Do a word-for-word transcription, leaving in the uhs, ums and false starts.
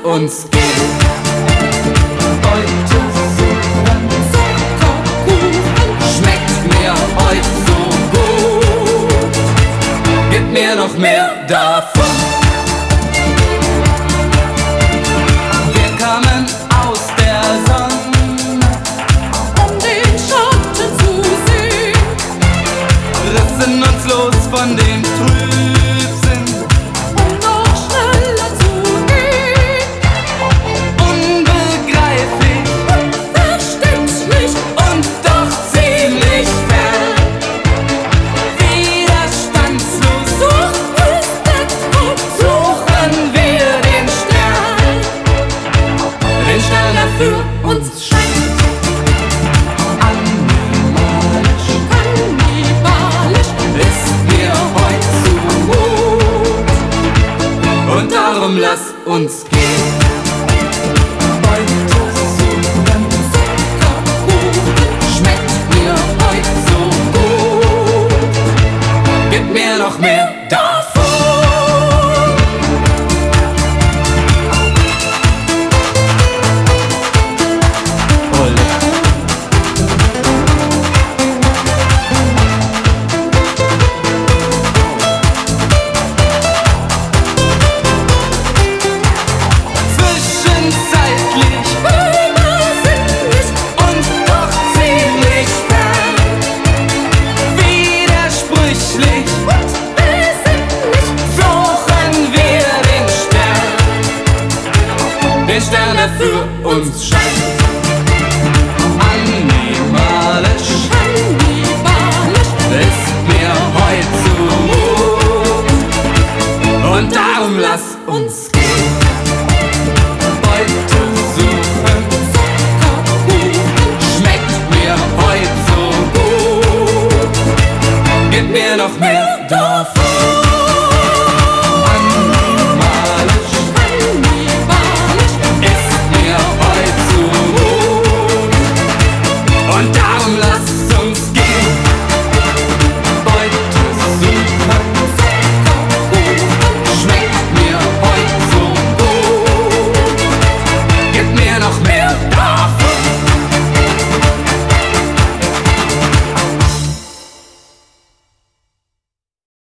uns gehen. Heute suchen Zuckerkuchen schmeckt mir heute so gut. Gib mir noch mehr davon. Wir kamen aus der Sonne, um den Schatten zu sehen, rissen uns los von dem Trübsinn, um noch schneller zu gehen. unbegreiflich Unverständlich, und doch ziemlich fern. Widerstandslos sucht es etwo, suchen wir den Stern, den Stern, der für uns scheint. Animalisch kannibalisch, ist mir heute zu gut und darum lass uns gehen. Heute suchen Zuckerkuchen schmeckt mir heute so gut. Gib mir noch mehr davon. Ole. Zwischenzeitlich übersinnlich, und doch ziemlich fern. Widersprüchlich und besinnlich, suchen wir den Stern, den Stern, der für uns scheint. Animalisch kannibalisch, ist mir heute zu gut und darum lass uns gehen. Heute suchen Zuckerkuchen schmeckt mir heute so gut. Gib mir noch mehr davon.